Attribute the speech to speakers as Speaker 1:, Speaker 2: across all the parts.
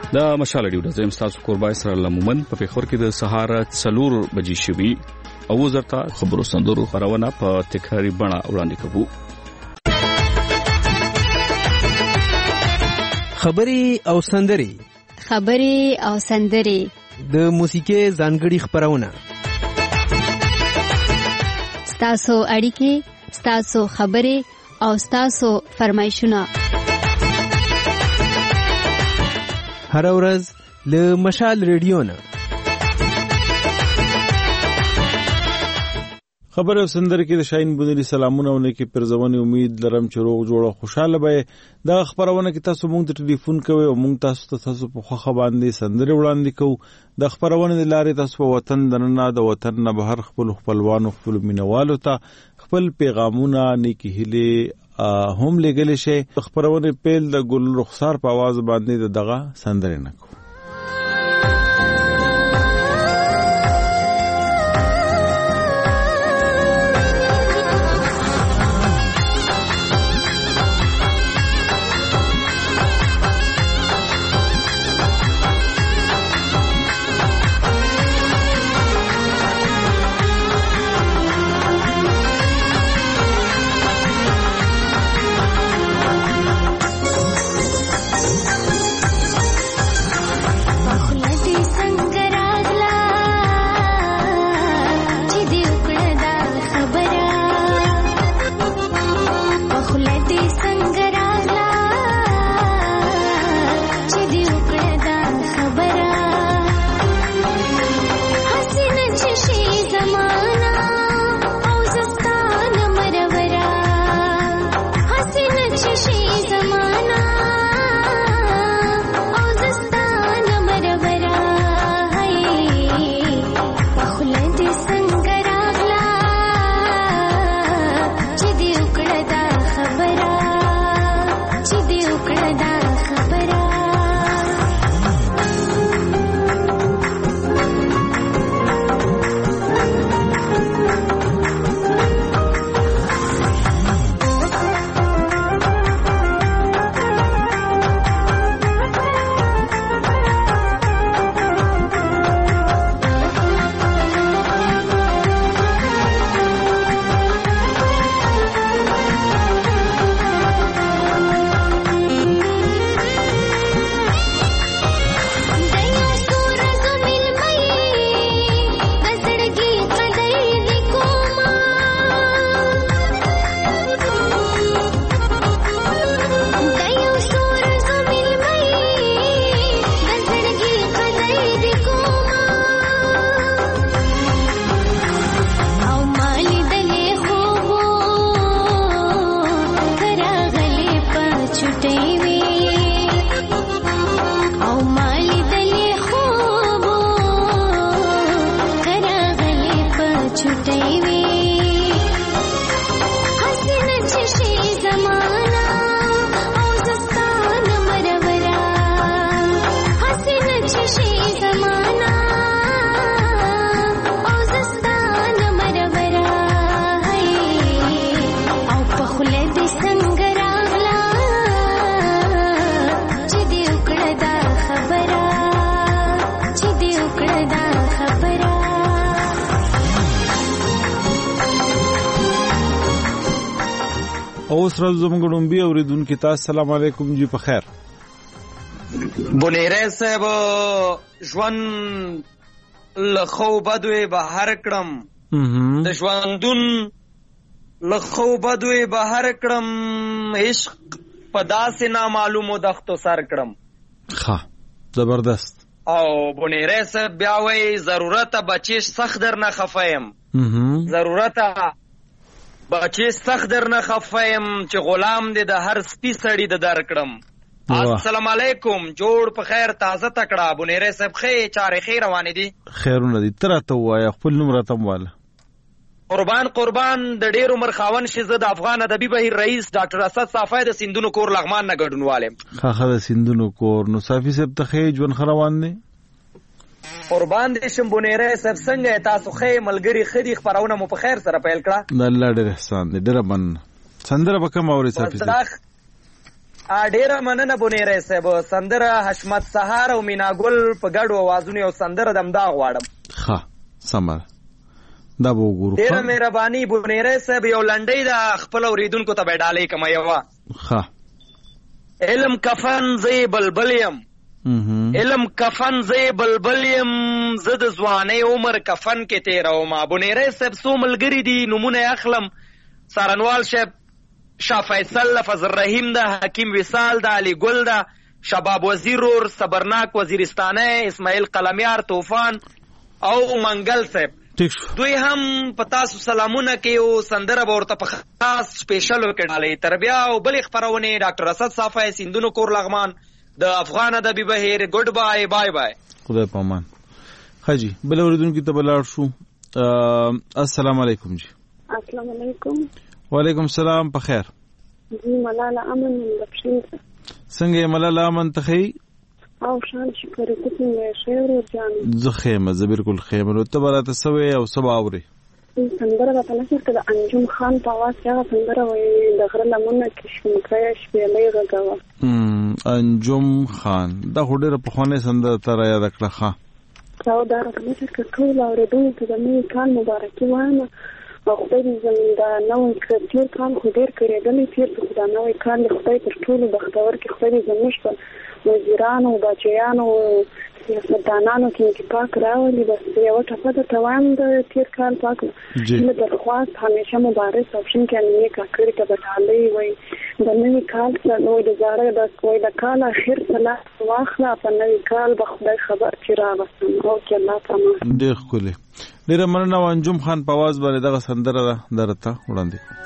Speaker 1: د مشال ډیو د تاسو قربای سره لمومن په پیښور کې د سهار 4 بجې شوي او زرتا خبرو سندرو خبرونه په تکراری بڼه وړاندې کوو.
Speaker 2: خبري او سندري د موسیقي ځانګړي خبرونه
Speaker 3: ستاسو اړیکې، ستاسو خبرې او ستاسو فرمایشونه
Speaker 2: هر ورځ له مشال ریډیو نه.
Speaker 4: خبر او سندر کې د شاهین بونری سلامونه ونه کې پرځونی امید لرم چې روغ جوړ او خوشاله به دا خبرونه کې تاسو مونږ ته ټلیفون کوئ او مونږ تاسو په خوخه باندې سندره وړاندې کوو. د خبرونه د لارې تاسو په وطن دننه د وطن نه بهر خپلوانو خپل مینوالو ته خپل پیغامونه نیکی هلي هم لګل شي. خبرونه پیل د ګل رخسار په आवाज باندې دغه سندره نه کوو. اوسرل زمګړم بي اوریدونکو تاسو السلام علیکم جی په خیر.
Speaker 5: بونیره صاحب ژوند لخو بدوي بهر کړم د ژوندون لخو بدوي بهر کړم عشق پداسه نامعلومو دختو سر کړم.
Speaker 4: ها زبردست.
Speaker 5: او بونیره صاحب بیا وای ضرورت بچی سخت در نه خفایم ضرورت بچی سخت در نه خفایم چې غلام دې د هر سپی سړی د در کړم. السلام علیکم جوړ په خیر تازه تکړه بونیره صاحب خې چارې خیر روانې دي
Speaker 4: خیرونه دي ترته وای خپل نوم راته واله
Speaker 5: قربان د ډیر عمر خاون شزه د افغان ادبي بهیر رئیس ډاکټر اسد صافی د سیندونو کور لغمان نه ګډونوالم
Speaker 4: خاخه د سیندونو کور نو صافی صاحب ته خې ژوند خروان دي
Speaker 5: قربان دې شم بونیره صاحب څنګه تاسو خې ملګری خدي خبرونه مو په خیر سره پیل کړه
Speaker 4: د الله ډېر احسان دې ډېر من سندره وکم اوري صافی صاحب
Speaker 5: ډیره مننه بونیری صاحب. سندره حشمت سهار او مینا ګل په ګډو اوازونو یو سندره دمدا غواړم.
Speaker 4: ښه سمه دا به وګورو.
Speaker 5: ډیره مهرباني بونیری صاحب. یو لنډۍ د خپل اوریدونکو ته به ډالۍ کوم. یوه
Speaker 4: ښه
Speaker 5: علم کفن زی بلبل یم، علم کفن زی بلبل یم، زه د ځوانۍ عمر کفن کې تیرومه. بونیری صاحب څو ملګري دي نومونه اخلم. سارنوال صاحب، شاه فیصل، لفظ الرحیم ده، حکیم وصال ده، علی ګل ده، شباب وزیر اور، صبرناک وزیرستانه، اسماعیل قلمیار، طوفان او منګل صاحب. دوی هم په تاسو سلامونه کوي او سندره به ورته په خاص سپیشل کې ډالۍ. تر بیا او بلې خپرونې ډاکټر اسد صافی، سیندونو کور لغمان، د افغان ادبي بهیر. ګډ بای بای بای.
Speaker 4: خدای پامان. خجی بل اوریدونکو ته بلار شو. السلام علیکم جی.
Speaker 6: السلام علیکم.
Speaker 4: وعلیکم السلام. په خیر
Speaker 6: جی. ملاله امن لپشین
Speaker 4: څنګه ملاله امن تخی
Speaker 6: او شان شکر کوم شعر جان
Speaker 4: زه خیمه زه بالکل خیمه نو ته براته سوي او سبا اوري
Speaker 6: سندره په تاسو ته انجم خان په واس هغه سندره وایي د غره لمنه کې شمکای شپېلې غږوا.
Speaker 4: انجم خان دا هډره په خونه سندره تر یاد کړه. ښه
Speaker 6: دا د موسیقي ټول اوریدونکو ته د نوي کال مبارکي وایم. خدای دې زموږ د نوې تیر کال خو ډېر کړېدلی. تیر څه د نوې کال خدای تر ټولو بختور کې خدای دې زموږ په وزیرانو بچیانو سیاستدانانو کې پاک راولي. بس یو ټپه د توان د تیر کال پاک له درخواست همیشه مبارک آپشن کې امنیه کاکړي ته بټالۍ وای د نوې کال سره د زړه د کوی د کال اخر سره واخله په نوې کال به خدای خبر چې راوستم او کې الله تعالی
Speaker 4: ډېر ښکلی. ډېره مننه. انجم خان په आवाज باندې دغه سندره درته وړاندې.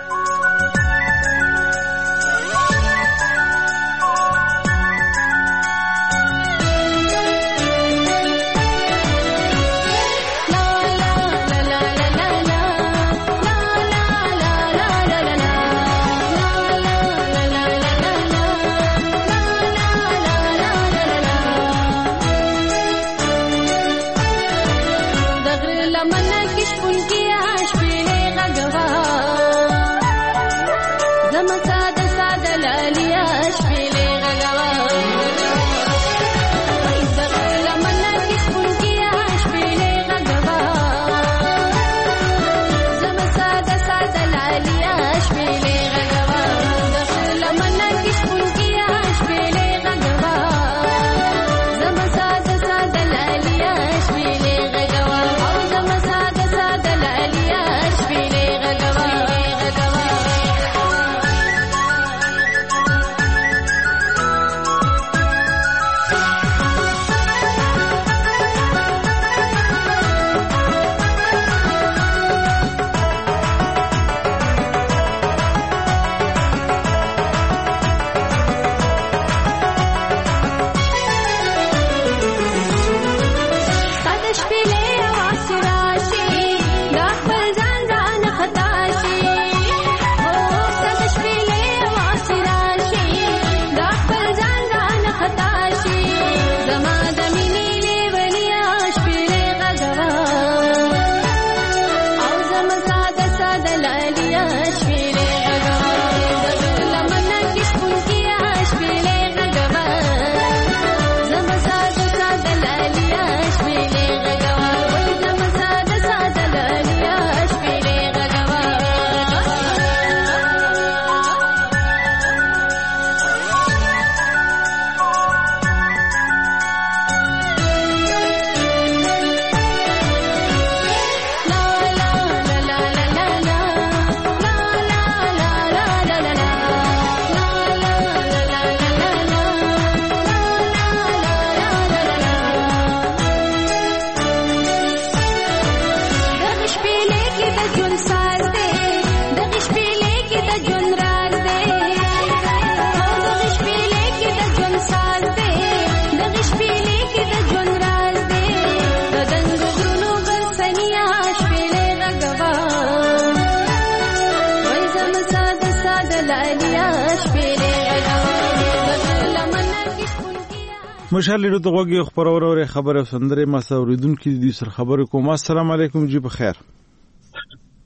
Speaker 4: مشال لیدو ته وګي خبرونه خبره سندره ما سوریدونکو دي سر خبرو کوم. السلام علیکم جی. بخیر.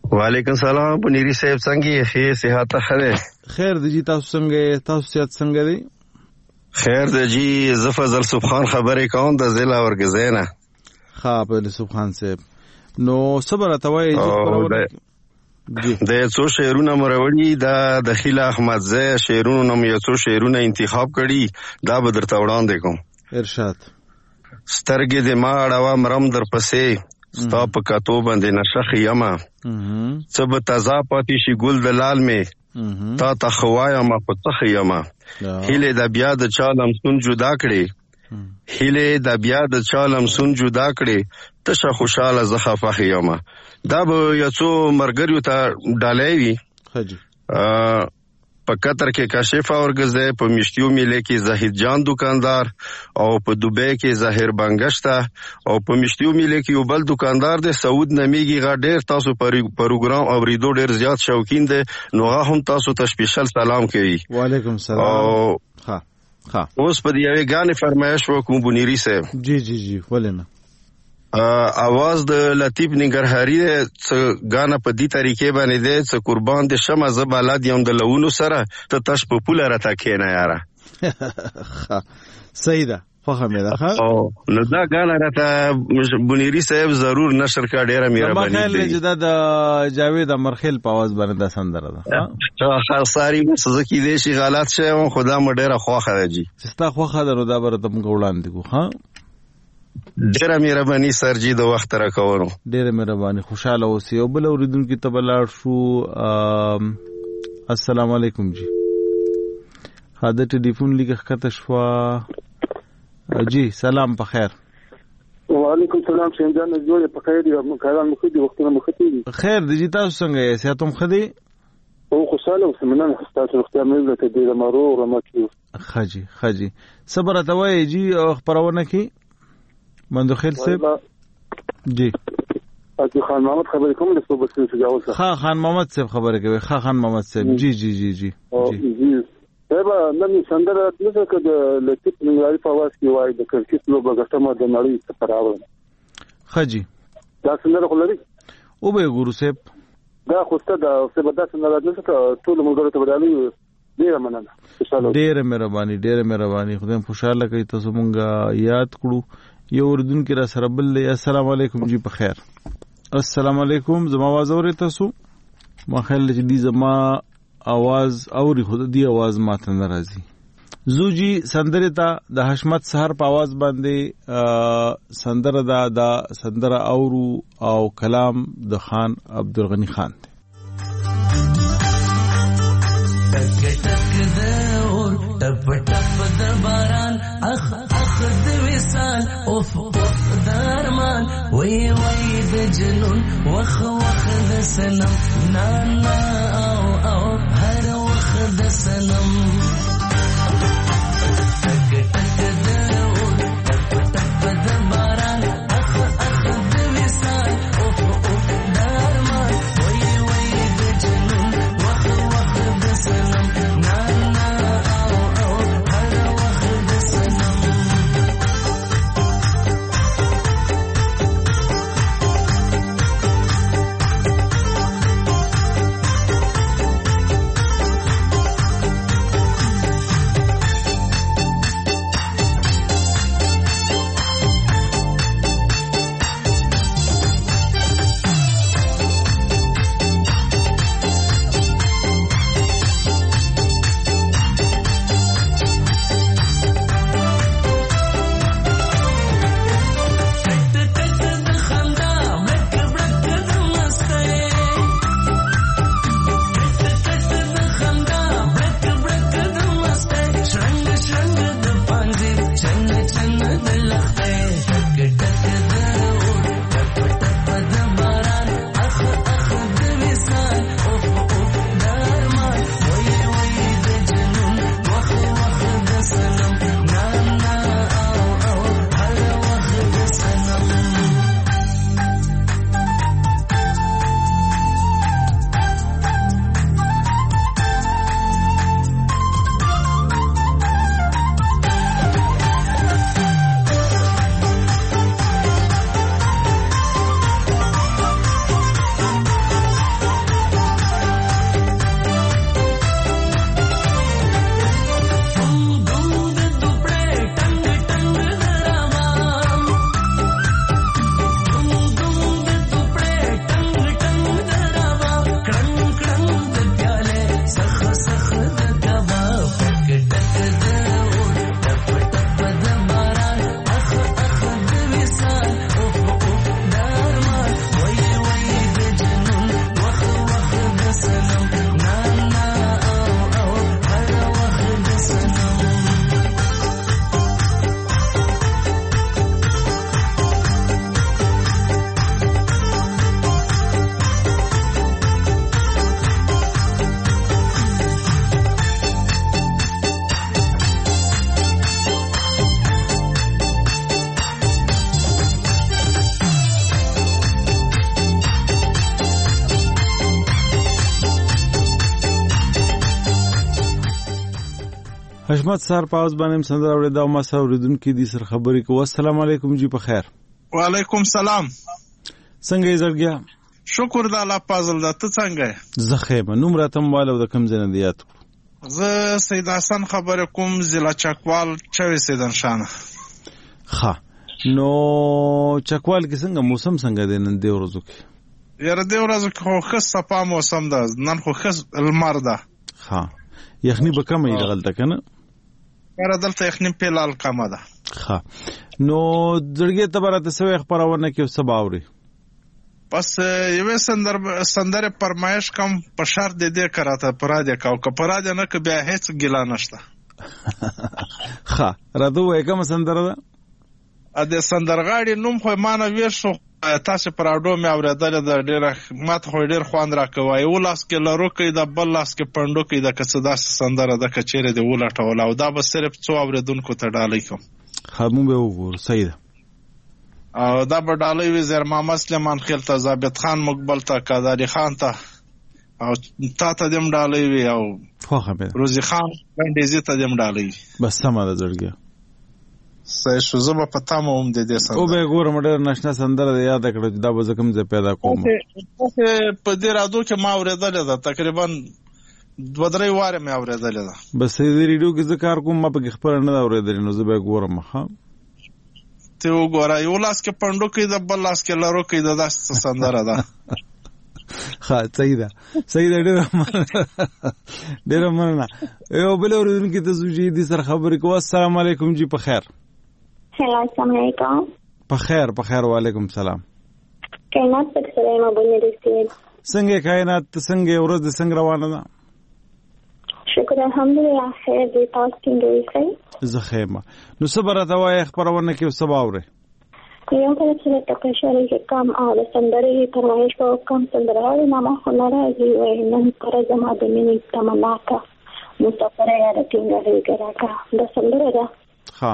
Speaker 7: وعلیکم سلام بنيري صاحب څنګه یې صحت خره
Speaker 4: خیر دی جی تاسو څنګه تاسو صحت څنګه دی
Speaker 7: خیر دی جی زفضل سبحان خبرې کوم د ضلع ورګزینا
Speaker 4: ها په سبحان صاحب نو صبر اتوي جی
Speaker 7: د څو شعرونه مروړي د دخیل احمد زه شعرونو نوم یو څو شعرونه انتخاب کړي دا به درته وړاندې کوم
Speaker 4: ارشاد
Speaker 7: سترګې د ما اړه مرم در پسې ستا په کاتو باندې نشخ یما څه به تازه پاتې شي ګل د لال می تا ته خوایا ما په څخ یما هیله د بیا د چالم سن جدا کړي هیله د بیا د چالم سن جدا کړي تشه خوشاله زخه فخ یما دا به یو څو مرګریو ته ډالای وي
Speaker 4: حاجی
Speaker 7: په قطر کې کاشف اورګزه په مشتیو میله کې زاهد جان دکاندار او په دوبۍ کې ظاهر بنگشتا او په مشتیو میله کې یو بل دکاندار دی سعود نمیږي غا ډیر تاسو پروګرام اوریدو ډیر زیات شوقین دي نو هم تاسو ته سپیشل سلام کوي
Speaker 4: وعلیکم السلام ها
Speaker 7: اوس په دی غانې فرمایش وکوم بنيري صاحب
Speaker 4: جی ولنه
Speaker 7: आवाज د لطیف ننګرهاري څ غانا په دې طریقې باندې ده څ قربان د شمه زباله دیم د لونو سره ته تاش په پوله راته کېنه یاره
Speaker 4: صحیح ده فهمه ده
Speaker 7: نو دا غانا راته بنيري صاحب ضرور نشر کا ډیره مهرباني
Speaker 4: ما خیال لږه د جاوید امرخیل په आवाज باندې د سندره ده
Speaker 7: خاصاري مسزکی دي شي غلط شه خدا مډیره خوخه ده جی
Speaker 4: ستا خوخه ده نو دا برته موږ وړاندې کو ها
Speaker 7: ډیره مهرباني سرجی د وخت را کوونو
Speaker 4: ډیره مهرباني خوشاله اوسئ او بل اوریدونکو ته بلاړ شو السلام علیکم جی حاضر ټلیفون لیکه کته شو جی سلام په خیر
Speaker 8: وعلیکم السلام شینجان جوړه په خیر یو مکران مخدي وختونه مخدي
Speaker 4: خیر دی تاسو څنګه یې ساتم خدي
Speaker 8: او خوشاله وسمنه تاسو وخت مې ته د مرو رمکیو
Speaker 4: خجی صبر اتوي جی خبرونه کی مندوخیل صاحب جی
Speaker 8: اته خان محمد خبرې کوم د صوبې څخه جواب
Speaker 4: ها خان محمد صاحب خبرې کوي خان محمد صاحب جی
Speaker 8: دا نن سندره نو که د لطیف ننګرهاري په आवाज کې وای د کرکټ لوبه غټمه د نړۍ څخه راوړل
Speaker 4: خجی
Speaker 8: دا سندره خلري
Speaker 4: او به ګورو صاحب
Speaker 8: دا خوسته دا څه بدا سندره ده چې ټول موږ ته بدالي ډیره مننه
Speaker 4: ډیره مهرباني خدای خوشاله کوي تاسو مونږه یاد کړو یو اردن کې را سره بل السلام علیکم جی په خیر السلام علیکم زما आवाज اوري تاسو ما خیال چې دې زما आवाज اوري خود دې आवाज ماته ناراضي زوجي سندره ته د حشمت سحر په आवाज باندې سندره دا سندره اورو او کلام د خان عبدالغنی خان
Speaker 9: ټپ ټپ د باران اخ د وصال اوف د ارمان وای د جنون وخ د سنم نا او هر وخ د سنم ټک ټک د ټپ ټپ د باران اخ د وصال اوف د ارمان وای د جنون وخ د سنم
Speaker 4: حشمت سار پاوز باندې سندره اورېدا او ما سره اوریدونکو دي سره خبرې کوو. السلام علیکم جی په خیر.
Speaker 10: وعلیکم سلام.
Speaker 4: څنګه یې زړګیا؟
Speaker 10: شکر د الله فضل ده. ته څنګه یې؟ زه
Speaker 4: ښه یم. نوم راته موبایل او د کوم ځای نه دی یاد کړو؟
Speaker 10: زه سید حسن خبرې کوم، ضلع چکوال، چوي سیدنشانه.
Speaker 4: ښه، نو چکوال کې څنګه موسم څنګه دی نن دې ورځو کې؟
Speaker 10: یاره دې ورځو کې خو ښه صفا موسم ده، نن خو ښه لمر ده.
Speaker 4: ښه، یخني به کمه وي دغلته که نه؟
Speaker 10: یاره دلته یخني فعلحال کمه ده.
Speaker 4: ښه، نو زړګي ته به راته څه وایي خپرونه کې څه به اورې؟
Speaker 10: بس یوې سندرې فرمایش کوم په شرط د دې که راته په رادیو کوو، که په رادیو نه که بیا هېڅ ګیله نشته.
Speaker 4: ښه، راته ووایه کومه سندره ده؟
Speaker 10: د سندرغاړي نوم خو ما نه ویر شو، تاسې په راډیو مې اورېدلې ده، ډېره ما ته خو ډېر خوند راکوي. یو لاس کې لروکی ده، بل لاس کې پنډوکی ده، که څه داسې سندره ده که چېرې دې ولټوله، او دا به صرف څو اورېدونکو ته ډالۍ کوم.
Speaker 4: ښه، مونږ به وګورو. صحیح ده.
Speaker 10: او دا به ډالۍ وي زیرمامه سلیمان خېل ته، ثابت خان مقبل ته، قادري خان ته، او تا ته دې هم ډالۍ وي، او روزي خان ګنډیزي ته دې هم ډالۍ وي.
Speaker 4: بس سمه ده زړګیه.
Speaker 10: صحیح شو. زه به په تمه وم د دې سندره.
Speaker 4: او به یې ګورم، ډېره ناشنا سندره ده، یاده کړه چې دا به زه کوم ځای پیدا کوم.
Speaker 10: په دې راډیو کې ما اورېدلې ده، تقریبا 2-3 واره مې اورېدلې ده.
Speaker 4: بس دې ریډیو کې زه کار کوم، ما پکې خپله نه ده اورېدلې، نو زه به یې ګورم. ښه،
Speaker 10: ته وګوره، یو لاس کې پنډوکی ده، بل لاس کې لروکی ده، داسې سندره ده.
Speaker 4: ښه، صحیح ده، صحیح ده. ډېره مننه. یو بل اورېدونکي ته زوجي دي سره خبرې کوو. السلام علیکم جی په خیر.
Speaker 11: السلام علیکم.
Speaker 4: په خیر، په خیر. وعلیکم سلام.
Speaker 11: کائنات پر سره ما باندې دې
Speaker 4: څنګه کائنات څنګه ورځ دې څنګه روانه ده؟
Speaker 11: شکر الحمدلله خیر دې. تاسو څنګه یې؟
Speaker 4: زه ښه یم. نو څه به راته وایې خپرونه کې، څه به اورې؟
Speaker 11: یو کله چې ته شریک کم او د سندرې فرمایش په کم سندرغاړي نامه خو نه راځي، وایي نن پر زما د مینې تمنا کا مسافره یا د ټینګه راکا د سندره ده.
Speaker 4: ښه،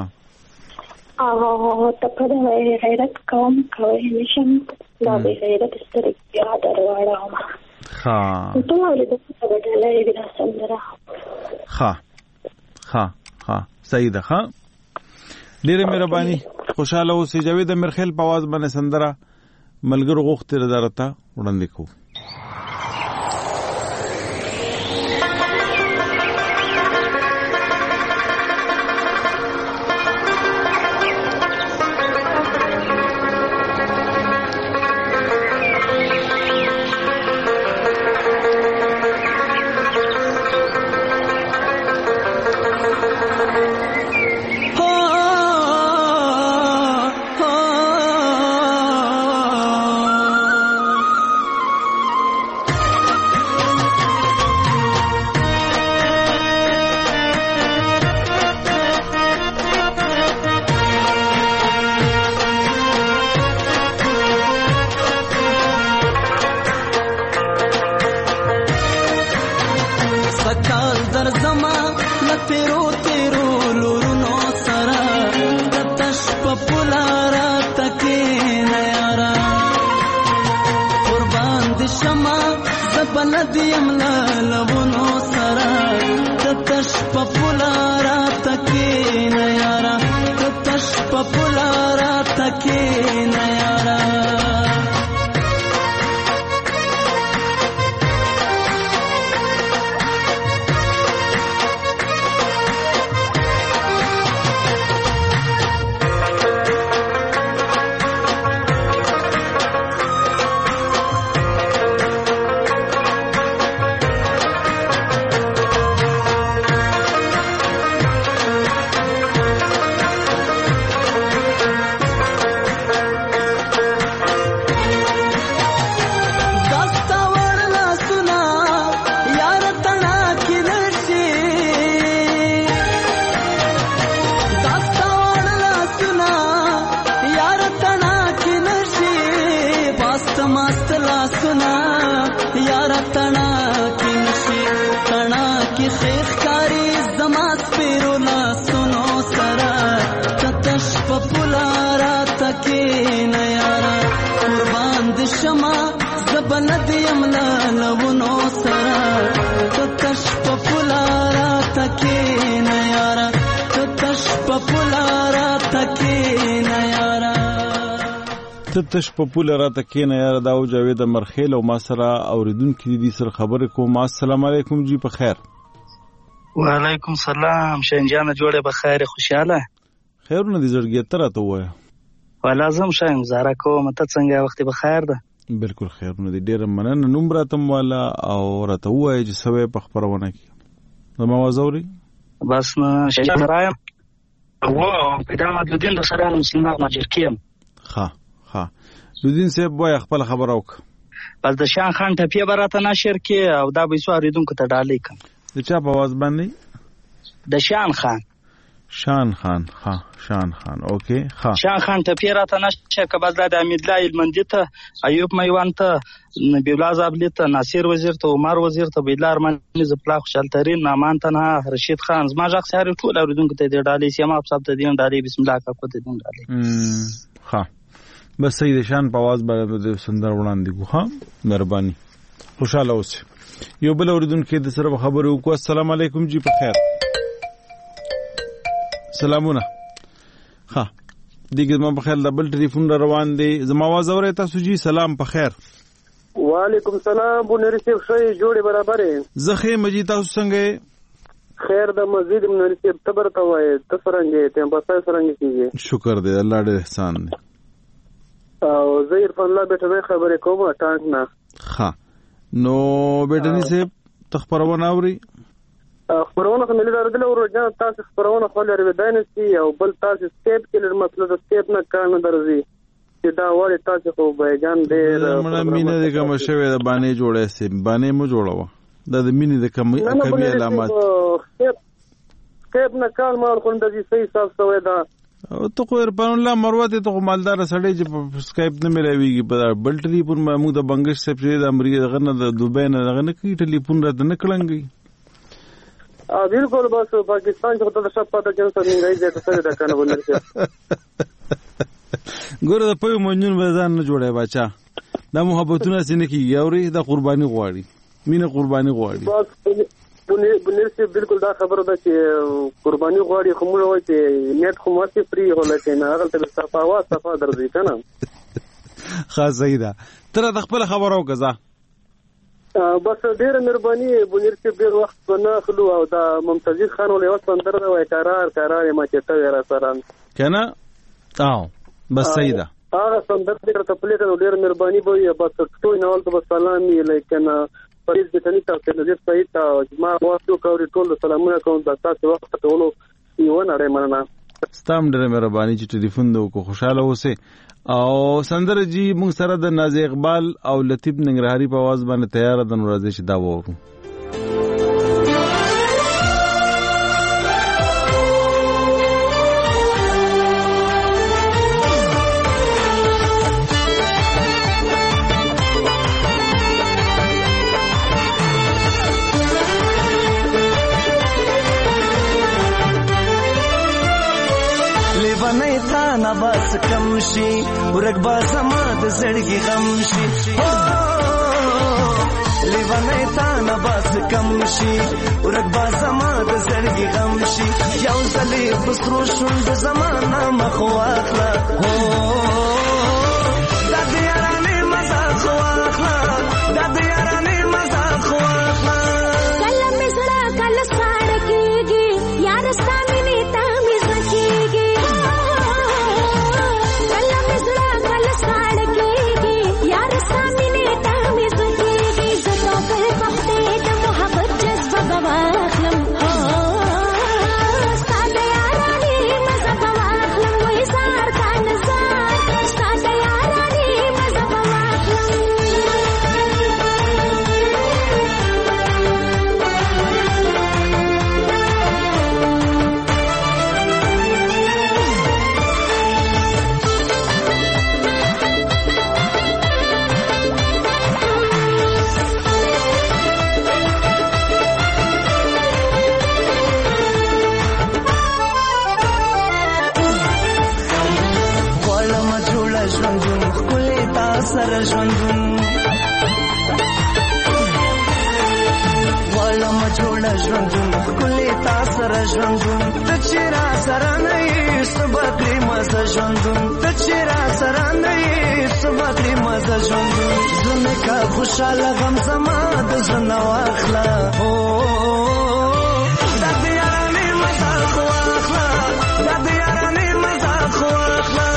Speaker 11: او ته په دې غیرت کوم کوي نشم، دا به غیرت سترګې یاد راوړم.
Speaker 4: ښه،
Speaker 11: ته ولې د څه بدلې د سندره؟
Speaker 4: ښه ښه ښه، صحیح ده. ښه، ډېره مهرباني. خوشاله اوسئ. جاوید امیرخیل په आवाज باندې سندره ملګرو غوښتې درته وړاندې کوو.
Speaker 9: زبند یم لونو سرا تش په پولارا تکینا یارا تتش په پولارا تکینا یارا
Speaker 4: تتش په پولارا تکینا یارا دا او جاوید مرخیل او ما سره اوریدونکو دي سره خبرې کوم. السلام علیکم جی په خیر.
Speaker 12: وعلیکم السلام شنجانه جوړه به خیر خوشاله
Speaker 4: خیرونه دي زړګي تر ته وای
Speaker 12: ولازم شایم زاره کوم ته څنګه وخت به خیر ده
Speaker 4: بالکل خیرونه دي ډیر مننه نوم راتم والا او راته وای چې سوي په خبرونه کې نو ما وزوري
Speaker 12: بس نه شنجانه رایم او پیدامه د دین سره مسلمان ماجر کیم
Speaker 4: ها لودین صاحب وای خپل خبر اوک
Speaker 12: بس د شان خان ټپی براته نشر کې او دا به سو اوریدونکو ته ډالې کوم
Speaker 4: د چا په आवाज باندې
Speaker 12: د شان خان
Speaker 4: اوکے
Speaker 12: شان خان ټپی راته نشه که بس د امید الله المندی ته ایوب میوان ته نبیلا زابلی ته ناصر وزیر ته عمر وزیر ته بیلار من زپلا خوشال ترین نامان تنها رشید خان زما ځخ سره ټول اوریدونکو ته د ډالې سیما په صاحب ته دین ډالې بسم الله کا کو ته دین ډالې
Speaker 4: بس سید شان په आवाज باندې د سندر وړاندې ګو مهرباني خوشاله اوسه یو بل اوریدونکو د سره خبرو کو. السلام علیکم جی په خیر. سلامونه دیګه ما په خیر د بل ټلیفون روان دی زما आवाज اورئ تاسو جی سلام په خیر.
Speaker 8: وعلیکم السلام بونری صاحب شوي جوړه برابرې
Speaker 4: زخه مجي تاسو څنګه
Speaker 8: خیر د مسجد بونری صاحب تبر ته وای ته څنګه ته په څنګه کیږي
Speaker 4: شکر دی الله دې احسان دی
Speaker 8: او زهیر په الله بیٹه خبرې کوم ټانک نه
Speaker 4: نو بیٹنی سے تخبرونه اوري
Speaker 8: خبرونه کومه لري د ورځ تاسو خبرونه خو لري ودانسي او بل تاسو سټیپ کې لري مطلب د سټیپ نه کار نه درځي چې دا وړي تاسو خو بیان ډېر
Speaker 4: مړه مینه د کوم شوی د باندې جوړه سي باندې مو جوړاوه د مینه د کمی علامات
Speaker 8: سټیپ نه کار مال خو د دې صحیح حساب سوی دا
Speaker 4: او ته خو ربان الله مروته ته مالدار سړی چې په سکایپ نه ملويږي په بل ټلیفون موږ د بنگش سپ چې د امریکا غنه د دوبۍ نه غنه کی ټلیفون را نه کړنګي
Speaker 8: بالکل بس پاکستان څخه د شپ پاتې جن سره نه راځي ته دا کنه ونرسي
Speaker 4: ګوره د په مونږ وزن نه جوړه بچا دا محبتونه سینه کیږي اوري د قرباني غواړي مینه قرباني غواړي
Speaker 8: بنرسي بالکل دا خبره ده چې قرباني غواړي خو موږ وایو چې نیټ خو ماسي فری ولا چې نه هغه ته صفه درځي کنه
Speaker 4: خاص صحیح ده تر د خپل خبرو غزا
Speaker 8: بس ډیره مهرباني بنرسي ډیر وخت نه خلو او دا ممتاز خان ولې وخت اندر دا وای قرار ما چې ته را سره
Speaker 4: کنه بس صحیح ده
Speaker 8: هغه سندر دې ته پلیټ ډیر مهرباني به بس ټول نه ولته سلامي لیکن پریز د تنی تاسو د دې صحیح ته ما واسو کوي ټول سلامونه کوم د تاسو وخت ته ولو یو نه لري مننه
Speaker 4: ستام ډېر مهرباني چې ټلیفون دو کو خوشاله اوسه او سندر جی موږ سره د ناز اقبال او لطیف ننګرهاري په आवाज باندې تیار ده نو راځي چې دا وورو
Speaker 9: بس کم شي ورګ با زما د زړګي غم شي لیوانه تا نه بس کم شي ورګ با زما د زړګي غم شي یو ځلې بسرو شوند زمانہ مخو اخلا د دیارانه مزه خو اخلا د دیارانه مزه خو اخلا
Speaker 13: کله مزړه کله ساړ کېږي یار ستامي نیتا مې زکیږي
Speaker 9: ژوند زنه کا خوشاله غم زما د زنه واخلا او د دیارانه مزه خو واخلا د دیارانه مزه خو واخلا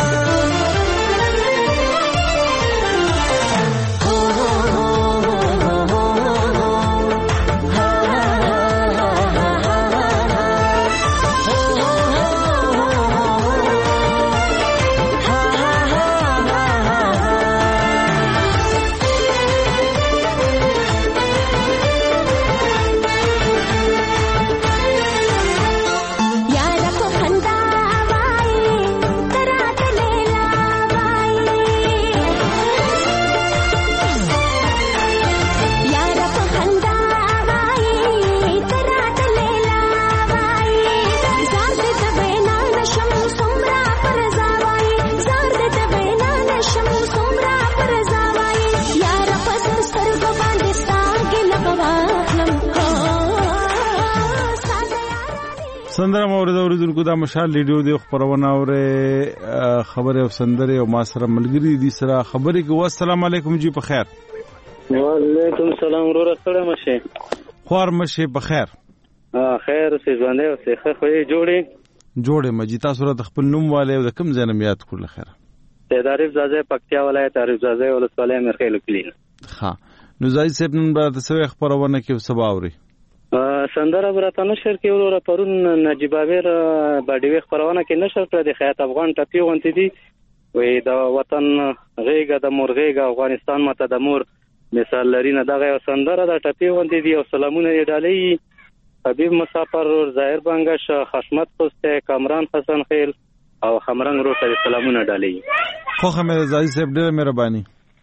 Speaker 4: سندره مورد اوریدونکو دا مشال ریډیو دی خبرونه اوره خبره او سندره او ما سره ملګری دي سره خبرې کوي. السلام علیکم جی په خیر.
Speaker 14: وعلیکم السلام ورور سره مشه
Speaker 4: خور مشه په خیر.
Speaker 14: خیر سي ځوانه او سي خو جوړې
Speaker 4: مجي تاسو را خپل نوم والے او د کوم ځای نه یاد کړل خیر.
Speaker 14: تعریف زازه پکتیا ولایت تعریف زازه ولسوالۍ مرخیل کلین.
Speaker 4: ها نو زای سپ نن به تاسو خبرونه کې سبا اوري.
Speaker 14: سندره برته نشر کې ورور پرون نجیب باور باډي خبرونه کې نشر کړ د خیات افغان ټپی ونتی دي وې د وطن غېګه د مرغېګه افغانستان ماته د مور مثال لري نه دغه سندره د ټپی ونتی دي او سلامونه یې ډالې حبیب مسافر ظاهر بنگش خشمت پسته کامران حسن خیل او خمرنګ روته سلامونه ډالې
Speaker 4: خو خمه زای صاحب ډېر مهرباني.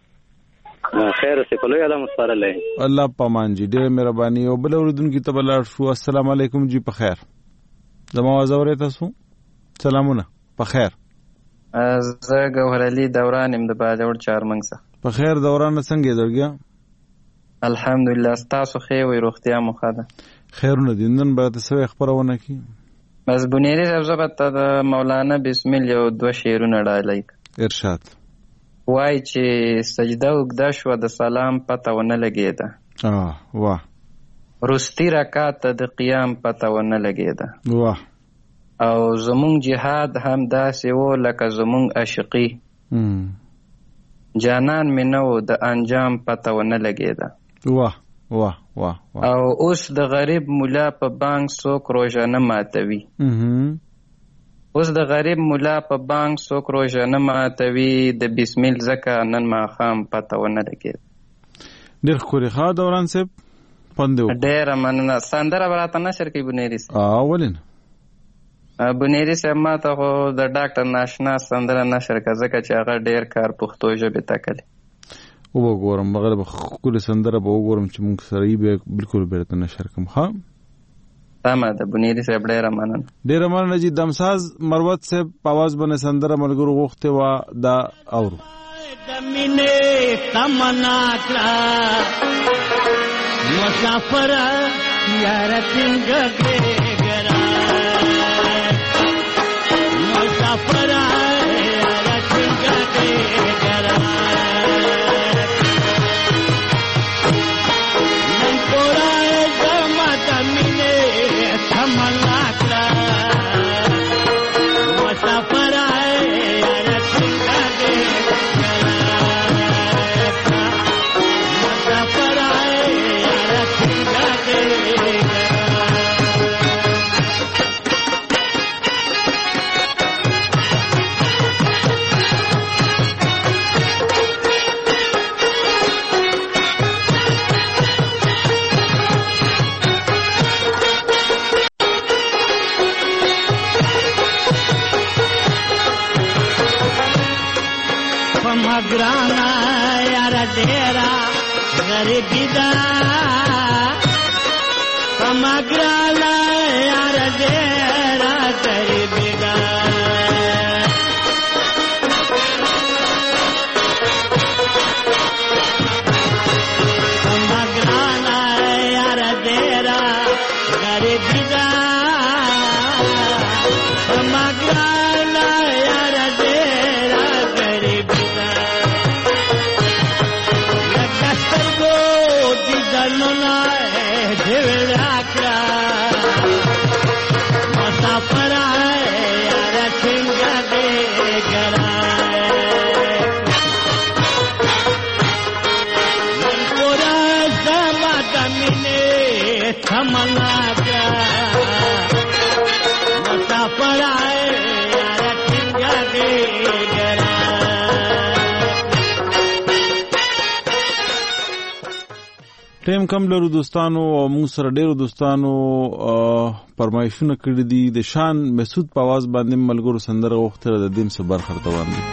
Speaker 14: خیر سي په لوی علامه سپارلې
Speaker 4: الله پامان جی ډېر مهرباني او بل اوردونکو ته بلار شو. السلام علیکم جی په خیر. زما आवाज اورئ تاسو؟ سلامونه په خیر.
Speaker 15: زه ګوهر علي دوران يم د باجوړ چارمنګ څخه.
Speaker 4: په خیر دوران څنګه درګیا؟
Speaker 15: الحمدلله تاسو خیر وي روغتیا مو ښه ده.
Speaker 4: خیرونه دي نن به تاسو خبرونه کی.
Speaker 15: بس بنيري زبط د مولانا بسم الله یو دوه شعرونه ډالای.
Speaker 4: ارشاد
Speaker 15: وای چې سجده وګدا شو د سلام پته ونه لګیده.
Speaker 4: واه
Speaker 15: رستی رکعت د قیام پته ونه لګیده.
Speaker 4: واه
Speaker 15: او زمون جهاد هم داسې و لکه زمون عاشقی جانان مې نو د انجام پته ونه لګیده.
Speaker 4: واه واه واه
Speaker 15: او اوس د غریب مولا په بانک څوک روژه نه ماتوي. اوس د غریب مولا په بانک څوک روژه نه ماتوي د بسمیل زکه نن ماښام پته ونه لګېد.
Speaker 4: ډېر ښکلي ښه دوران صاحب خوند یې وکړو.
Speaker 15: ډېره مننه. سندره به راته نشر کوي بنیري صاحب؟
Speaker 4: ولې نه
Speaker 15: بنیري صاحب ما ته خو د ډاکټر ناشنا سندره نشر کړه ځکه چې هغه ډېر کار پښتو ژبې ته کوي.
Speaker 4: وګورم مغرب ښکلې سندره به وګورم چې موږ سره یې بالکل بیرته نشر کوم. ښه
Speaker 15: تمه ده بنیري صاحب ډېره مننه.
Speaker 4: ډېره مننه جی. دمساز مروت صاحب په اواز باندې سندره ملګرو غوښتې وه دا اورو.
Speaker 9: د مینې تمنا کړه مسافر یار څنګه ګرا مسافر یار څنګه ګرا نن پورای زما د مینې تمنا کړه مسافر یار څنګه گرانا یار ډیرا غریبی دا کما گرانا یار ډیرا غریبی دا کما گرانا یار ډیرا غریبی دا کما گرانا یار ډیرا غریبی دا ګلونه دې ولاکړه مسافر یار څنګه دې ګرا من پورا زما د مینې تمنا مسافر یار څنګه دې ګرا
Speaker 4: ټیم کم لرو دوستانو او موږ سره ډیرو دوستانو فرمایشونه کړي دي د شان مسعود په आवाज باندې ملګرو سندره وختره د دیم صبر خرتوان دي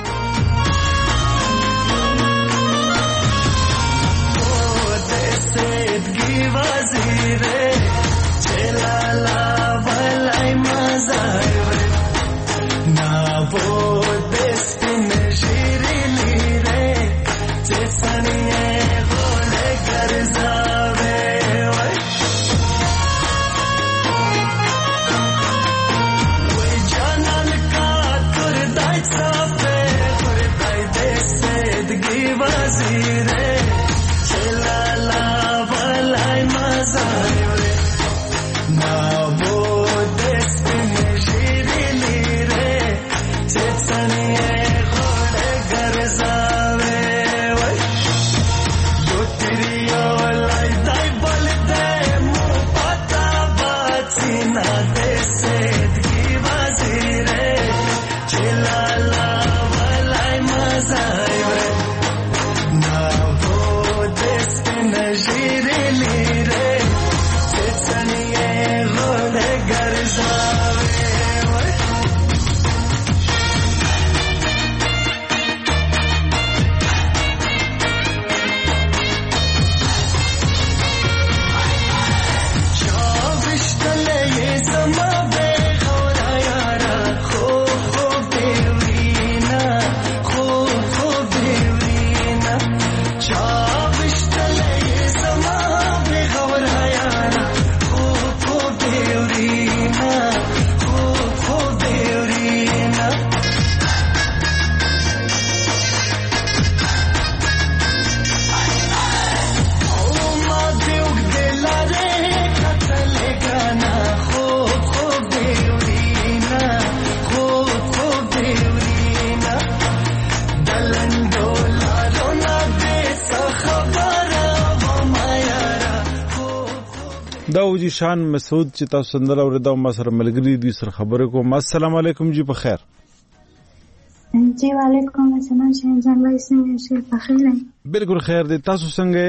Speaker 4: دا وجي شان مسعود چې تاسو سندره ورته ما سره ملګری دي سره خبرې کوم السلام علیکم جی په خیر
Speaker 11: جی وعلیکم السلام شین جان بھائی څنګه شې په خیر
Speaker 4: بالکل خیر دي تاسو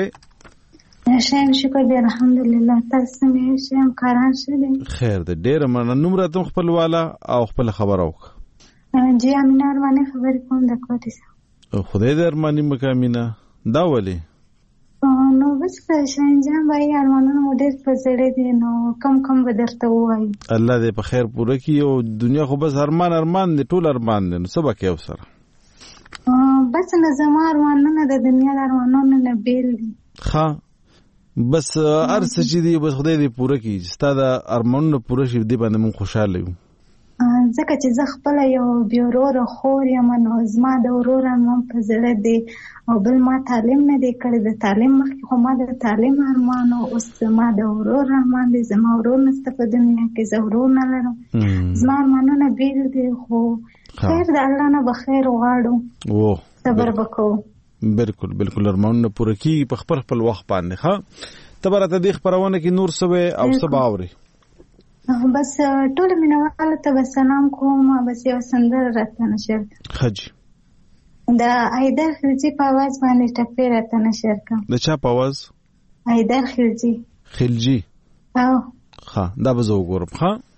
Speaker 4: څنګه
Speaker 11: شین شکر دی الحمدلله تاسو څنګه شې کاران شه
Speaker 4: خیر دی ډیر مننه نمبر ته خپل والا او خپل خبر اوک
Speaker 11: جی امینه ارمانه خبر کوم د کوټه
Speaker 4: خدای دې ارمانی مکامینه دا ولی
Speaker 11: نو بس شین جان بھائی ارمانونه ډېر په زړه دي نو کم بدرته وایي
Speaker 4: الله دې په خیر پوره کړي او دنیا خو بس ارمان دي ټول ارمان دي نو سبا کې اوسره
Speaker 11: بس نظم ارمانونه د دنیا ارمانونه نه بیل دي
Speaker 4: ها بس ارڅ چې دی بس خدای دې پوره کړي ستاسو ارمانونه پوره شي دې باندې مون خوشاله یو
Speaker 11: ځکه چې زه خپل یو بیورور خور یم نو زما د ورور هم په زړه دی او بل ما تعلیم نه دی کړی د تعلیم مخکې خو ما د تعلیم ارمان او اوس ما د ورور ارمان دی زما ورور نشته په دنیا کې زه ورور نه لرم زما ارمانونه بیل دي خو خیر د الله نه به خیر غواړو صبر وکړو
Speaker 4: بالکل ارمانونه پوره کړي په خپل وخت باندې ښه ته به راته دې خپرونه کې نور څه او څه به اورې
Speaker 11: بس ټول مینوالو ته به سلام کوم بس یو سندره راته نشر
Speaker 4: خجي
Speaker 11: د ایدر خلجي په आवाज باندې ټپه راته نشر کا
Speaker 4: د چا په आवाज
Speaker 11: ایدر خلجي او
Speaker 4: ها دا به زه وګورم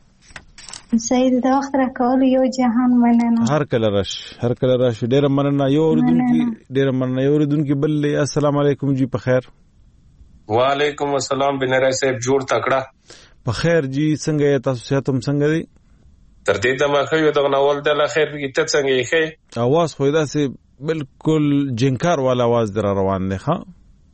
Speaker 4: ها
Speaker 11: سید د وخت را کول یو جهان مننه
Speaker 4: هر کله راش ډیر مننه یو اوریدونکو بل السلام علیکم جی په خیر
Speaker 16: وعلیکم السلام بنره صاحب جوړ تکړه
Speaker 4: په خیر جی څنګه تاسو صحت هم څنګه دی
Speaker 16: تر دې دمه خو یو دغه ناول د اخر کې ته څنګه یې خې
Speaker 4: आवाज خو دا سي بالکل جنکار والا आवाज در روان دی ها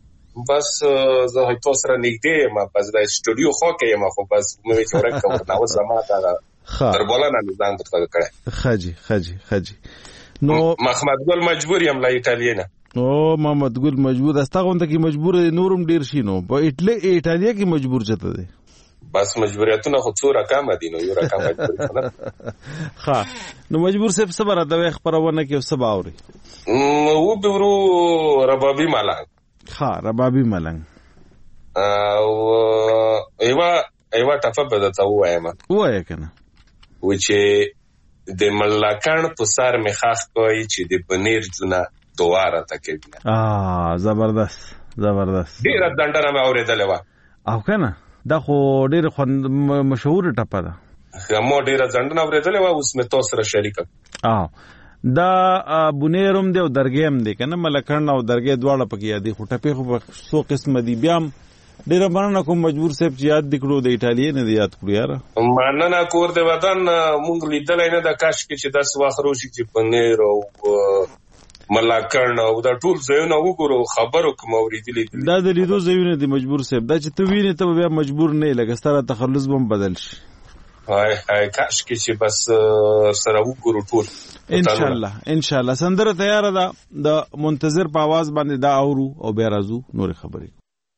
Speaker 16: بس زه هیڅ سره نږدې ما پس د سټوډیو خو کې ما خو بس مې چې ورکه ناول زما دا تر بولانه نظام ته کړه
Speaker 4: خجي نو
Speaker 16: محمد ګل مجبور یم لا ایتالینه
Speaker 4: او محمد ګل مجبور استا غونډه کې مجبور نورم ډیر شي نو په ایټالیا کې مجبور چته دی
Speaker 16: بس مجبوریتونه خو څو رقم دي نو یو رقم مجبور
Speaker 4: ها نو مجبور صاحب صبر د خبرونه کې وسه باوري
Speaker 16: او بیرو ربابي ملنګ
Speaker 4: ها ربابي ملنګ
Speaker 16: او ایوا تفبد ته
Speaker 4: وای کنه
Speaker 16: و چې د ملکان په سر مخاخ کوي چې د پنیر جنا دواره تکي
Speaker 4: زبردست
Speaker 16: ډیره دندره مې اورېدلې و
Speaker 4: او کنه دا خو ډیر مشهور ټپه ده
Speaker 16: مو ډیره دندنه اورېدلې و اوس مې تاسو سره شریک
Speaker 4: دا بونیروم دی او درګیم دی کنه ملکان او درګې دواړه پکې یادي خو ټپه خو سو قسم دی بیا ډیره مننه کوم مجبور صاحب چې یاد دکړو د ایټالیا نه یاد کړو یاره
Speaker 16: مننه کور د وطن مونږ لیدلای نه د کاش کې چې داس واخروشي چې پنیر او ملاکان او دا ټول ځایونه وګورو خبرو کوم اوریدلې
Speaker 4: دا د لیدو ځایونه دي مجبور صاحب دا چې ته وینې ته بیا مجبور نه لګ ستاره تخلص بم بدل شي
Speaker 16: هاي کاش کې چې بس سره وګورو ټول
Speaker 4: ان شاء الله سندره تیار ده د منتظر په आवाज باندې دا اورو او بیا راځو نور خبرې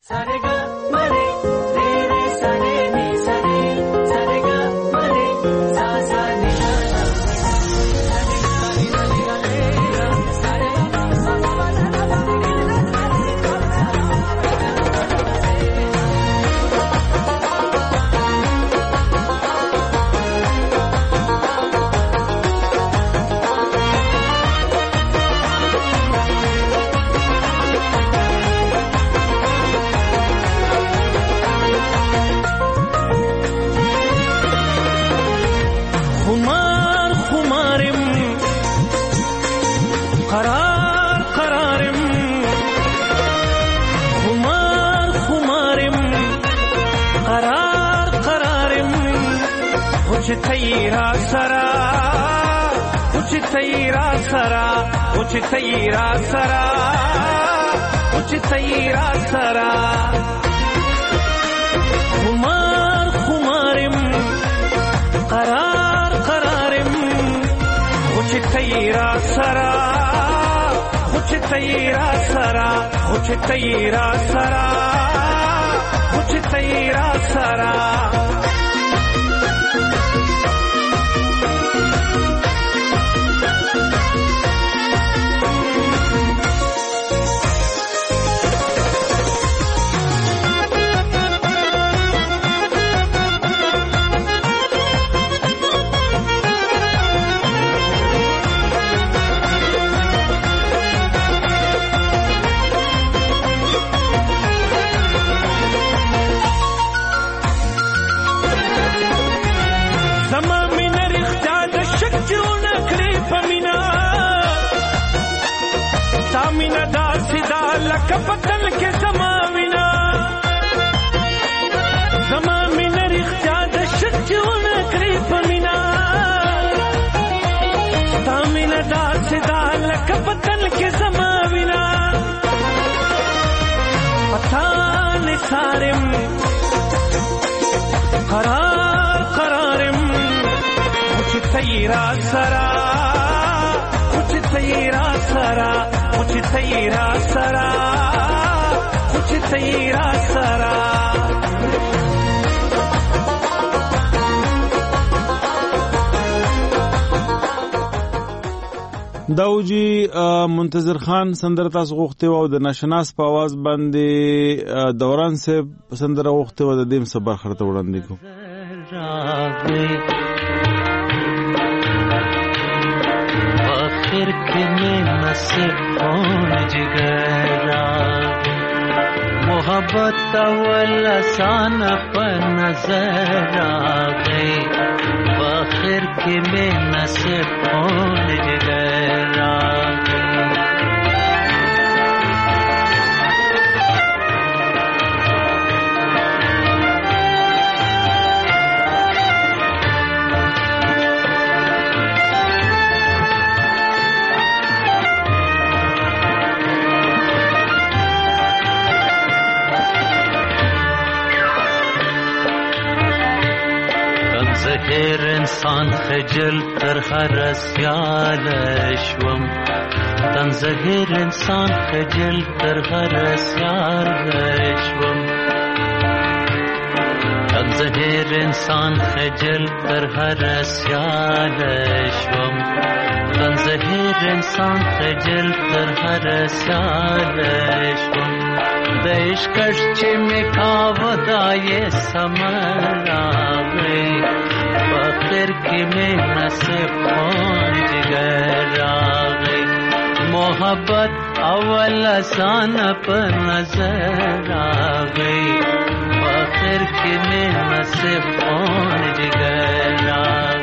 Speaker 4: داوجی منتظر خان سندره تاسو غوښته و د ناشناس په आवाज باندې دوران صاحب سندره غوښته و د دیم صبر خرته وړاندې کو
Speaker 9: आखिर के में नसीब कौन जिगरा मोहब्बत अव्वल आसान पर नजर आ गई आखिर के में नसीब कौन जिगरा زهر انسان خجل تر هر سیال شوم تن زهیر انسان خجل تر هر سیار شوم تن زهیر انسان خجل تر هر سیار شوم تن زهیر انسان خجل تر هر سیار شوم د عشقش چې مې کاوه دا یې سمر راغی فقر کې مې نصیب خون جگر راغی محبت اول آسان پر نظر راغی فقر کې مې نصیب خون جگر راغی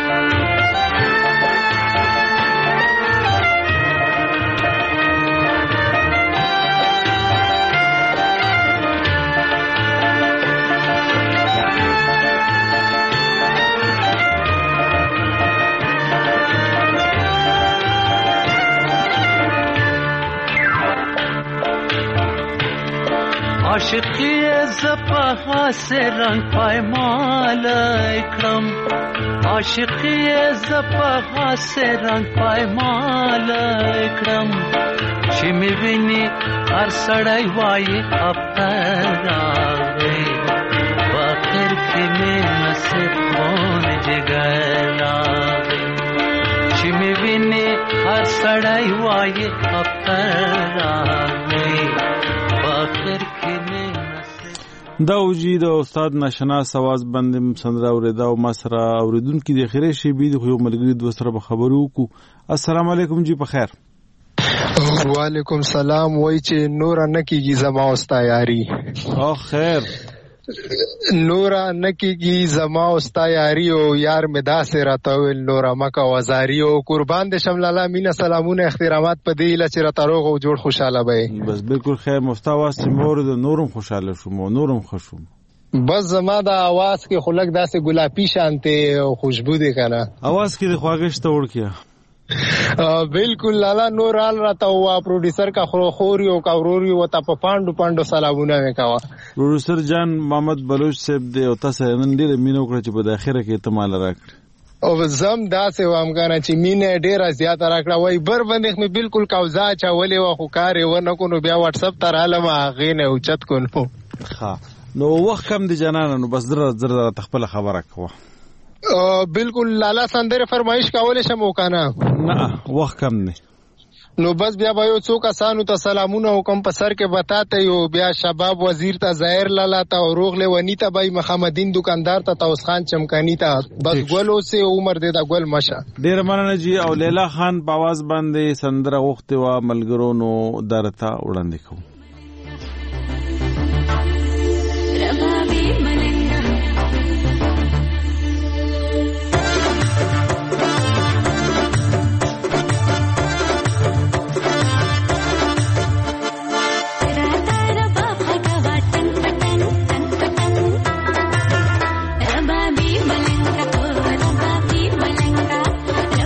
Speaker 9: عاشقی زپا سے رنگ پایمال اکرم عاشقی زپا سے رنگ پایمال اکرم چې می ویني هر سړی وایي افتر راغی فقر کې می نصیب خون جگر راغی چې می ویني هر سړی وایي افتر راغی فقر کې
Speaker 4: دا اوجی د استاد ناشناس आवाज باندې سندره اوریدا او ما سره اوریدونکو د خیره شی بي د خو ملګری د سره به خبرو کو. السلام علیکم جی په خیر.
Speaker 17: وعلیکم سلام. وای چې نور نه کیږي زما اوستا یاري.
Speaker 4: او خیر
Speaker 17: نورا نکیږي زما اوستا یاري او یار می داسې راتاول نورا مکه وزاري او قربان دې شم لاله مینا سلامونه احترامات په دې لچ راتاروغ او جوړ خوشاله به.
Speaker 4: بس بالکل خیر مستوا سمور د نورم خوشاله شوم او نورم خوشوم.
Speaker 17: بس زما د आवाज کې خلک داسې ګلابي شانته او خوشبو دي کنه.
Speaker 4: आवाज کې د خواږشت وړکیا.
Speaker 17: بالکل لالا نور آل راته وا پروډوسر کا خوري او کا وروري وتا په پاندو سلامونه وکاوه.
Speaker 4: پروډوسر جان محمد بلوچ صاحب دی او تاسو نن ډیر مينو کړ چې په اخره کې تمال راکړ
Speaker 17: او زم داسې وام کنه چې مینه ډیره زیاته راکړه وای بر باندې مې بالکل کاوزا چولې و خو کار و نه کو نو بیا واتس اپ تر عالم غینه او چت کو نو
Speaker 4: ها نو وخت کم دي جنان نو بس در تخپل خبره کوه.
Speaker 17: بالکل لالا سندره فرمایش کولې شمو کنه
Speaker 4: نه وخت کم نه
Speaker 17: نو بس بیا به یو څوک اسانو ته سلامونه حکم په سر کې بتاته یو بیا شباب وزیر ته ظاهر لالا ته روغله ونیتا بای محمدین دکاندار ته توس خان چمکانی ته بس ګلو سه عمر دې دا ګل مشه
Speaker 4: ډیر مننه جی او لیلا خان په आवाज باندې سندره وخت وا ملګرو نو درتا وړاندې کوم.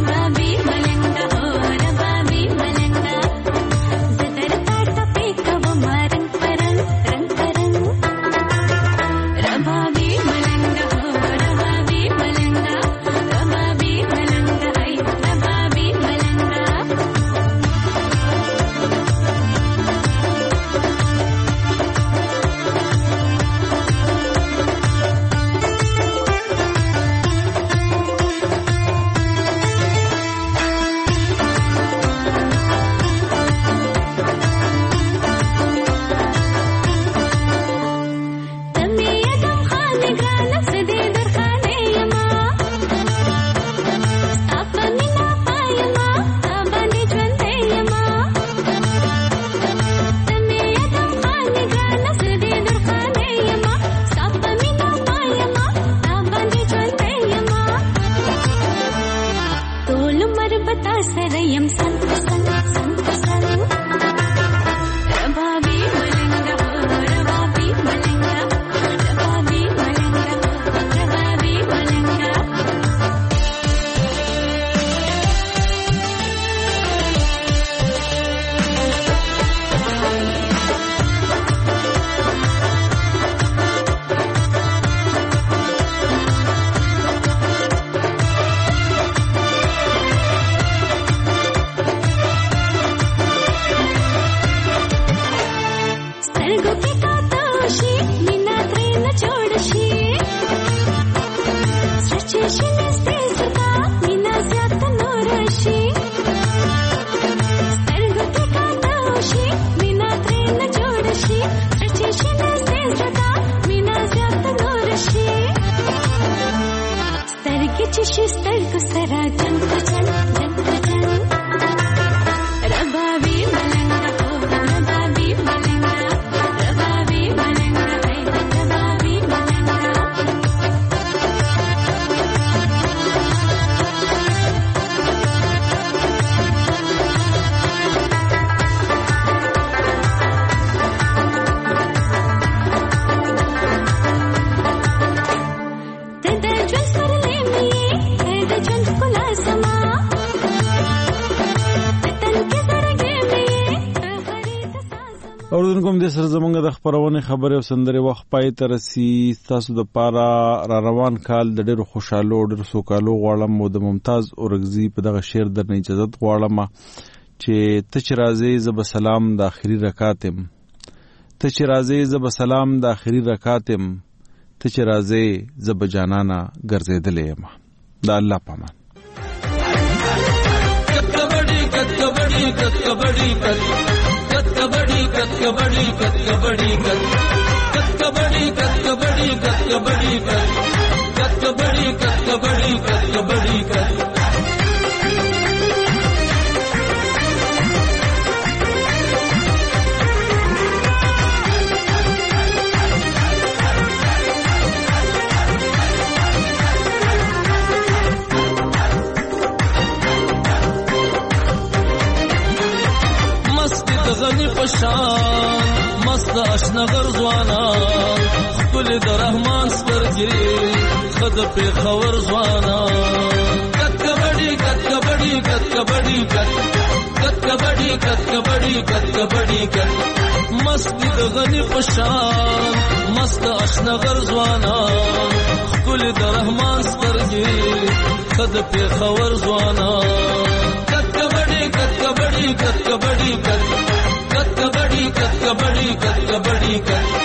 Speaker 13: Come on. न जोड़ शी सिचुएशन से सका मीना ज्यादा नोरशी सरगुते का नौशी मीना ट्रेन न जोड़ शी सिचुएशन से सका मीना ज्यादा नोरशी सरगी चिशी सरग सरा जंग जन रबावी मलंगा रबावी मलंगा रबावी मलंगा रबावी मलंगा
Speaker 4: اوردونکو د سر زمونږ د خبرونه خبره او سندره وخت پای تر سي تاسو د پارا را روان کال د ډېر خوشاله او ډېر سوکالو غواړم او د ممتاز اورغزي په دغه شعر درنه اجازه غواړم چې ته چې راځي زب سلام د اخري رکعاتم ته چې راځي زب سلام د اخري رکعاتم ته چې راځي زب جانانا ګرځیدلې ما د الله پامان
Speaker 9: कबड्डी कबड्डी कबड्डी कबड्डी कबड्डी कबड्डी कबड्डी कबड्डी कबड्डी कबड्डी कबड्डी कबड्डी غني پشان مست اشنا غرزوانا خپل د رحمان سترګي خد په خور زوانا کبډي کبډي کبډي کبډي کبډي کبډي مست د غني پشان مست اشنا غرزوانا خپل د رحمان سترګي خد په خور زوانا کبډي کبډي کبډي कबड्डी कबड्डी कबड्डी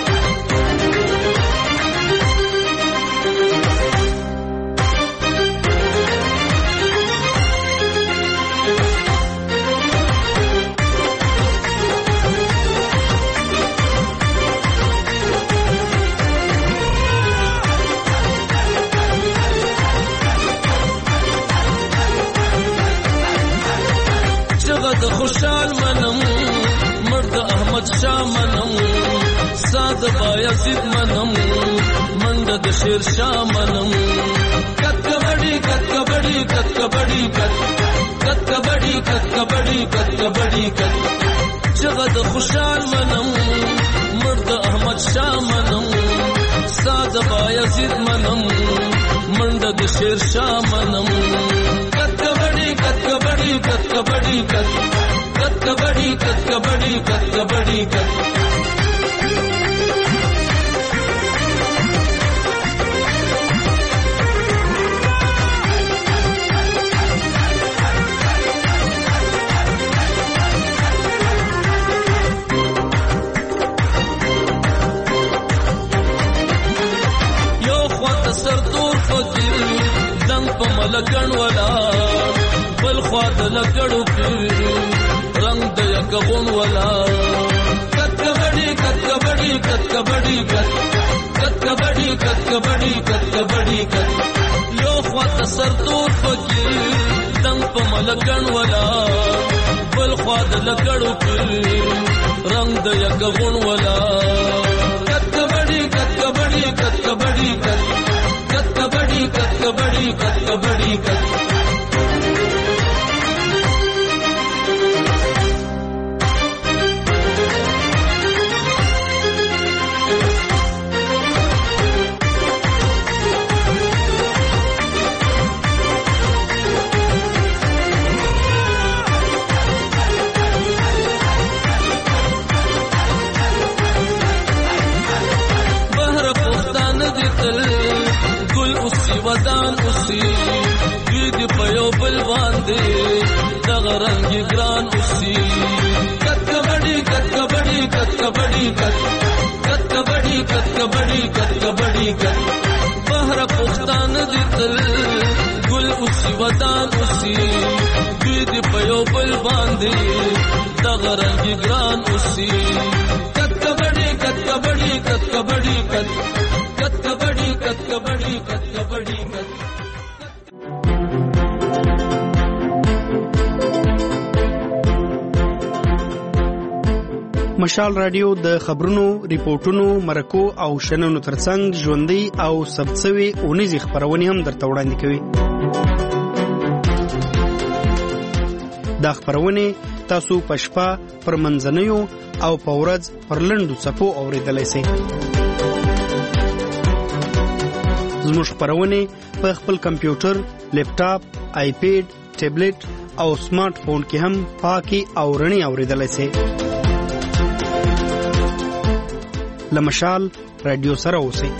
Speaker 9: जगत खुशहाल मनम مرد احمد شاه منم ساده بایزید منم منډه د شیر شاه منم کبډي کبډي کبډي کبډي کبډي کبډي جگت خوشحال منم مرد احمد شاه منم ساده بایزید منم منډه د شیر شاه منم کبډي کبډي کبډي कबड्डी कबड्डी कबड्डी यो ख्वात सरदور فقیر دنګ په ملګن ولا بل ख्वात لګړو پیر रंग दया कबून वाला कबड्डी कबड्डी कबड्डी कबड्डी कबड्डी कबड्डी यो ख्वात सरदूर फकीर दंग प मलकन वाला बल ख्वात लकड़ू पीर रंग दया कबून वाला कबड्डी कबड्डी कबड्डी कबड्डी कबड्डी कबड्डी ودان اسی وید پيو بل باندې دغه رنگ ګران اسی کبډي کبډي کبډي کبډي کبډي کت بهر پښتان دي تل ګل اوسي ودان اوسي دوی دې په یو بل باندې دغه رنګ ګران اوسي کت کبډي کت
Speaker 18: مشال رادیو د خبرونو، ریپورتونو، مرکو او شننو ترڅنګ ژوندۍ او ثبتسوي اونیزې خبرونه هم درته وړاندې کوي. دا خبرونه تاسو په شپه پر منځنیو او په ورځ پر لنډو څپو اوریدلای شئ. زموږ خبرونه په خپل کمپیوټر، لیپټاپ، آیپیډ، ټابلیټ او سمارټ فون کې هم پاکي او رڼي اوریدلای شئ. لمشال رادیو سره اوسئ.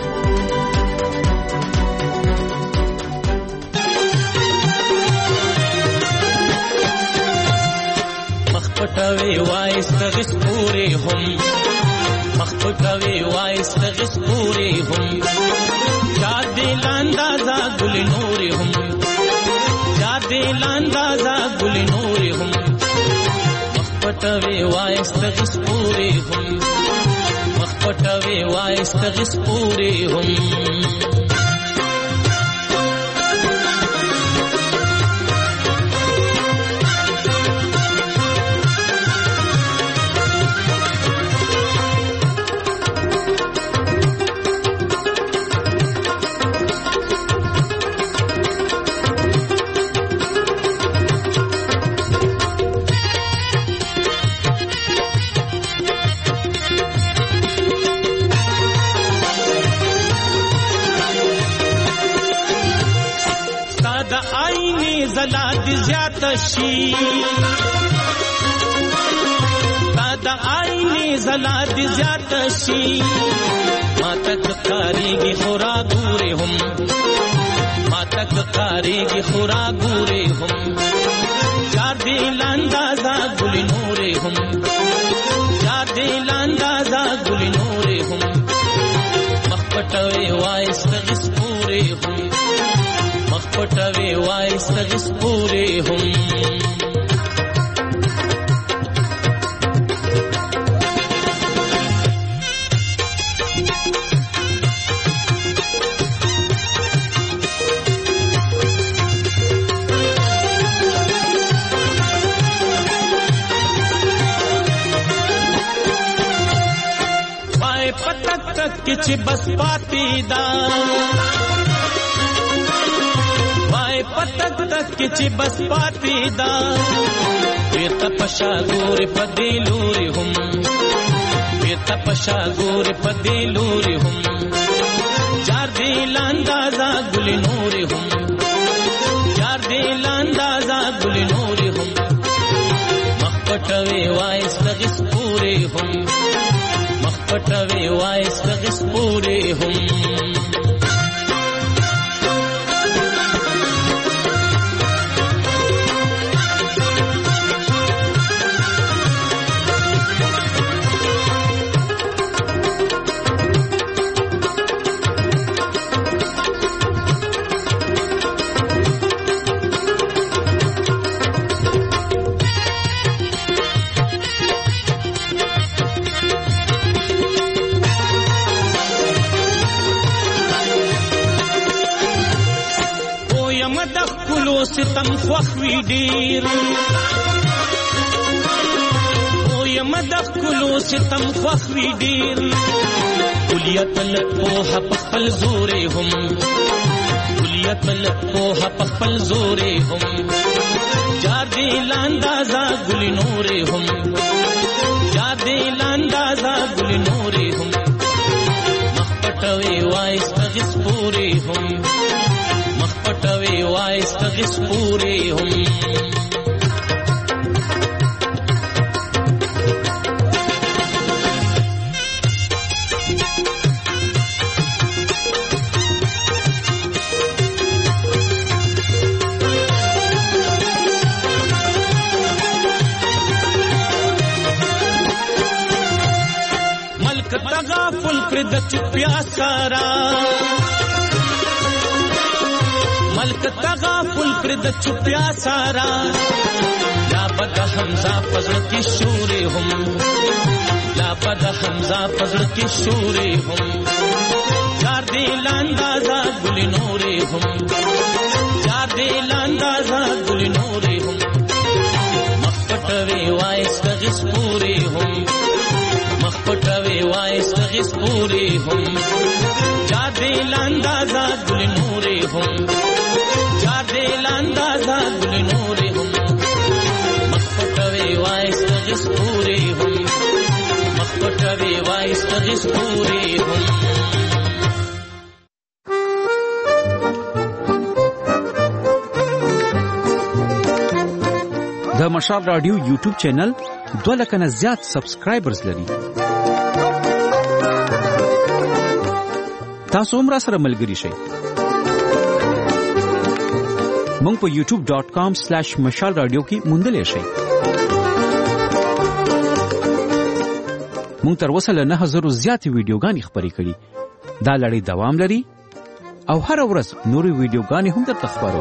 Speaker 9: مخپټوي وایستغس پورې هم مخپټوي وایستغس پورې هم جادې لاندازا ګل نورې هم جادې لاندازا ګل نورې هم مخپټوي وایستغس پورې هم مخپټوي وایستغس پورې هم زیاتشي دا آینه زلاد زیاتشي ما تک کاریږي خورا ګورې هم ما تک کاریږي خورا ګورې هم چار دی لاندازا ګل نورې هم چار دی لاندازا ګل نورې هم مخپټوي وایستغس پورې هم مخپټوي وایستغس پورې هم وای پتک تک چې بس پاتې دا پتک تک چې بس پاتې دا بیرته پشا ګورې په دې لورې هم بیرته پشا ګورې په دې لورې هم چار دې لاندازا ګل نورې هم چار دې لاندازا ګل نورې هم مخپټوي وایستغس پورې هم مخپټوي وایستغس پورې هم ستم خوخوي ډیر او یم دخلو ستم خوخوي ډیر کلیت لپوها پخپل زورې هم کلیت لپوها پخپل زورې هم جار دې لاندازا ګل نورې هم جار دې لاندازا ګل نورې هم مخپټوي وایستغس پورې هم مخپټوي وایستغس پورې هم
Speaker 19: پر د چپیا سارا ملک تغافل پر د چپیا سارا لا بد حمزه فزړه کی شوري هم لا بد حمزه فزړه کی شوري هم یار دې لاندازا ګل نوري هم یار دې لاندازا ګل نوري هم مخپټوي وایس تغس پوری هم مخپټوي وایس تغس پوری هم یار دې لاندازا ګل نوري هم یار دې لاندازا ګل نوري هم مخپټوي وایس تغس پوری هم مخپټوي وایس تغس پوری هم
Speaker 20: د مشال رادیو یوټیوب چینل 2 لک نه زیات سبسکرایبرز لري. تاسو هم را سره ملګري شئ. مونږ په youtube.com/مشال رادیو کې موندلې شئ. مونږ تر اوسه له 9000 زیات ویډیوګانې خپرې کړي. دا لړۍ دوام لري او هر ورځ نورې ویډیوګانې هم درته خپرو.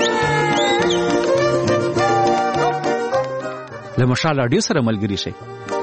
Speaker 20: له مشال رادیو سره ملګري شئ.